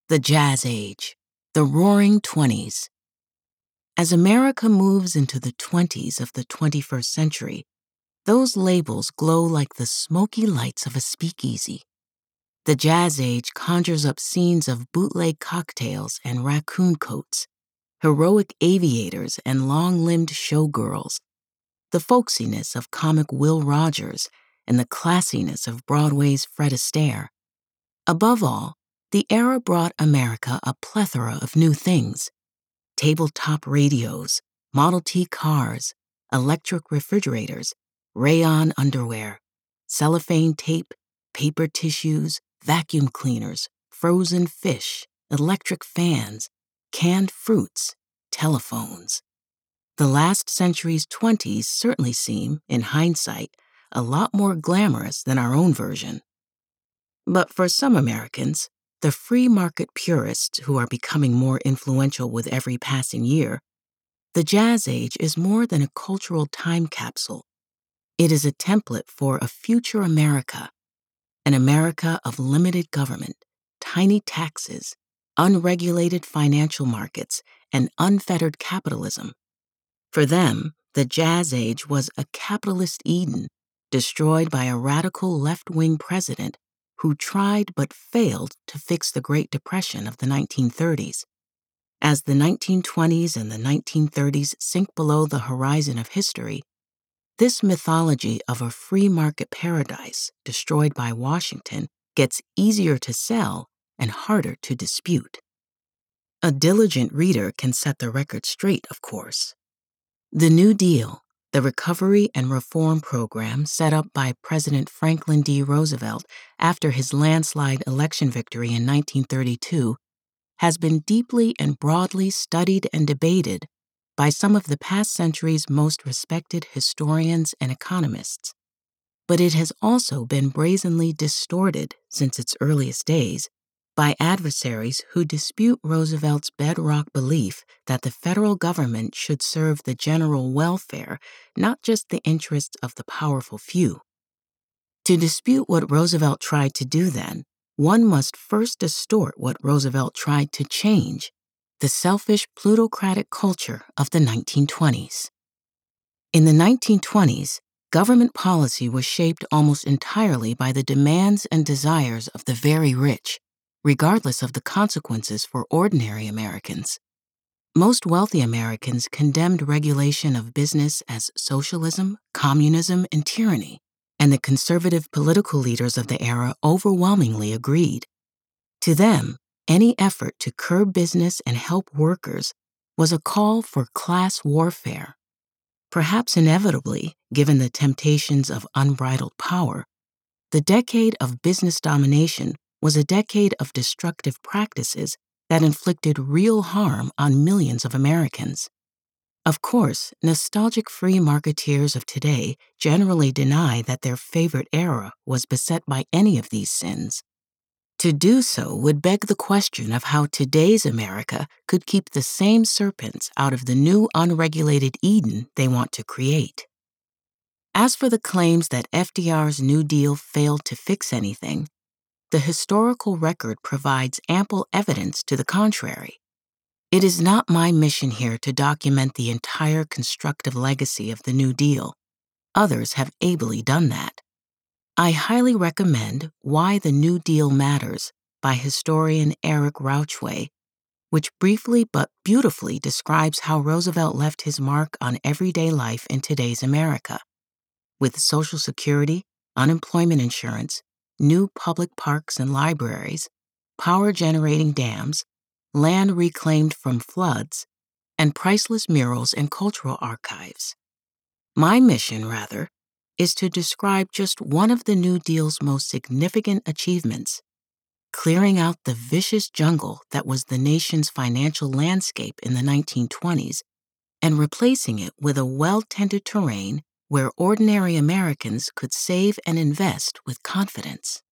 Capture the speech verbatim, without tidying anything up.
The Jazz Age, the Roaring Twenties. As America moves into the twenties of the twenty-first century, those labels glow like the smoky lights of a speakeasy. The Jazz Age conjures up scenes of bootleg cocktails and raccoon coats, heroic aviators and long-limbed showgirls, the folksiness of comic Will Rogers and the classiness of Broadway's Fred Astaire. Above all, the era brought America a plethora of new things: tabletop radios, Model T cars, electric refrigerators, rayon underwear, cellophane tape, paper tissues, vacuum cleaners, frozen fish, electric fans, canned fruits, telephones. The last century's twenties certainly seem, in hindsight, a lot more glamorous than our own version. But for some Americans, the free market purists who are becoming more influential with every passing year, the Jazz Age is more than a cultural time capsule. It is a template for a future America, an America of limited government, tiny taxes, unregulated financial markets, and unfettered capitalism. For them, the Jazz Age was a capitalist Eden, destroyed by a radical left-wing president who tried but failed to fix the Great Depression of the nineteen thirties. As the nineteen twenties and the nineteen thirties sink below the horizon of history, this mythology of a free market paradise destroyed by Washington gets easier to sell and harder to dispute. A diligent reader can set the record straight, of course. The New Deal, the recovery and reform program set up by President Franklin D. Roosevelt after his landslide election victory in nineteen thirty-two, has been deeply and broadly studied and debated by some of the past century's most respected historians and economists. But it has also been brazenly distorted since its earliest days by adversaries who dispute Roosevelt's bedrock belief that the federal government should serve the general welfare, not just the interests of the powerful few. To dispute what Roosevelt tried to do then, one must first distort what Roosevelt tried to change: the selfish plutocratic culture of the nineteen twenties. In the nineteen twenties, government policy was shaped almost entirely by the demands and desires of the very rich, regardless of the consequences for ordinary Americans. Most wealthy Americans condemned regulation of business as socialism, communism, and tyranny, and the conservative political leaders of the era overwhelmingly agreed. To them, any effort to curb business and help workers was a call for class warfare. Perhaps inevitably, given the temptations of unbridled power, the decade of business domination was a decade of destructive practices that inflicted real harm on millions of Americans. Of course, nostalgic free marketeers of today generally deny that their favorite era was beset by any of these sins. To do so would beg the question of how today's America could keep the same serpents out of the new unregulated Eden they want to create. As for the claims that F D R's New Deal failed to fix anything, the historical record provides ample evidence to the contrary. It is not my mission here to document the entire constructive legacy of the New Deal. Others have ably done that. I highly recommend Why the New Deal Matters by historian Eric Rauchway, which briefly but beautifully describes how Roosevelt left his mark on everyday life in today's America. With Social Security, unemployment insurance, new public parks and libraries, power-generating dams, land reclaimed from floods, and priceless murals and cultural archives. My mission, rather, is to describe just one of the New Deal's most significant achievements: clearing out the vicious jungle that was the nation's financial landscape in the nineteen twenties and replacing it with a well-tended terrain where ordinary Americans could save and invest with confidence.